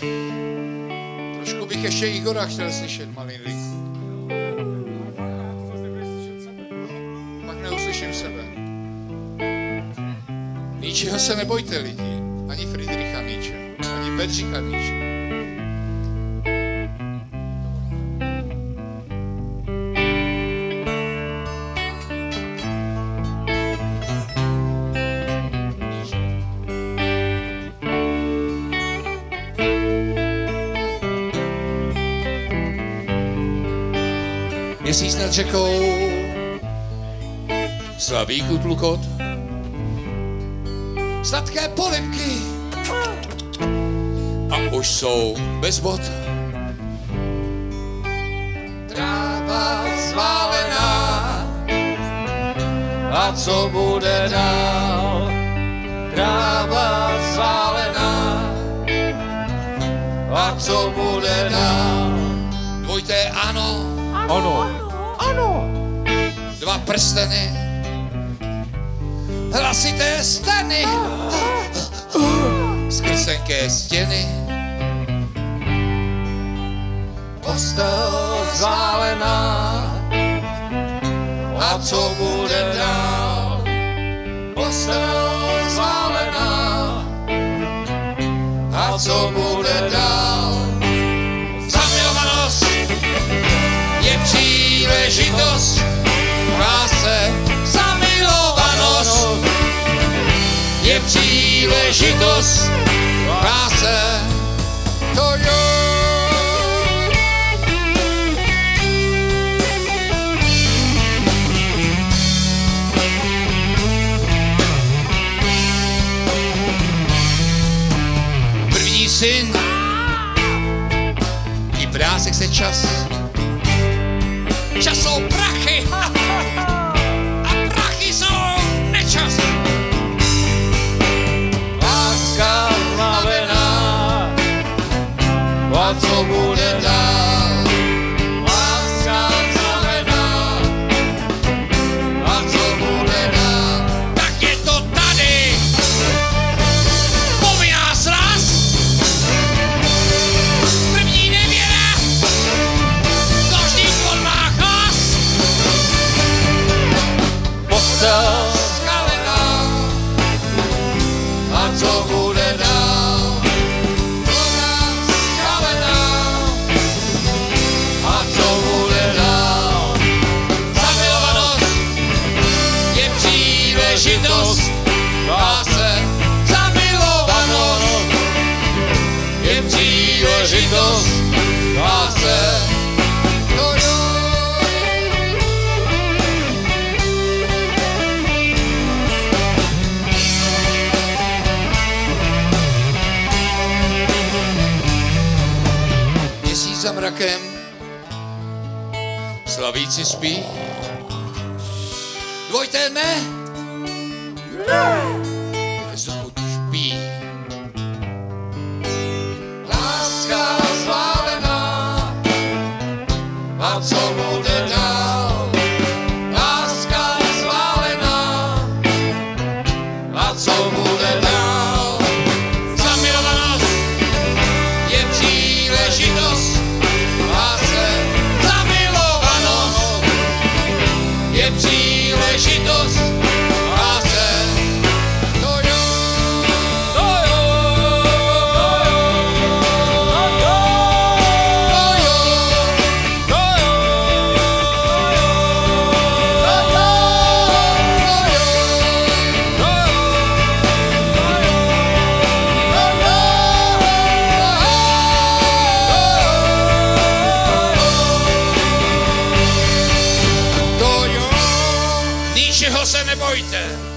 Trošku bych ještě Igora chtěl slyšet, malý linku. Pak neuslyším sebe. Ničeho se nebojte, lidi. Ani Friedricha Nietzsche, ani Bedřicha Nietzsche. Měsíc nad řekou, slavíku tlukot, sladké polibky a už jsou bez bod. Tráva zválená a co bude dál? Tráva zválená a co bude dál? Dvojité ano. Ano. Ano. Dva prsteny, hlasité stany, skrz tenké stěny. Postel zválená, a co bude dál? Postel zválená, a co bude dál? Zamilovanost je příležitost, práce, zamilovanost je příležitost, práce, to jo. První syn, i prásek se čas. Čas jsou prachy a prachy jsou nečas. Láska znamená, a co bude dál? Láska znamená, a co bude dál? Tak je to tady, povinná sraz, první nevěra, každý formách. Skalená, a co bude dál? Voda skalená, a co bude dál? Zamilovanost je příležitost, láse. Zamilovanost je příležitost, láse. Za mrakem slavíci spí. Dvojité ne. Vzduchu špí. Láska zválená, a co bude dál? Láska zválená, a co bude dál? Zamilovanost je příležitost, je příležitost, láse, to jo, to jo, to jo, to jo, ničeho se nebojte.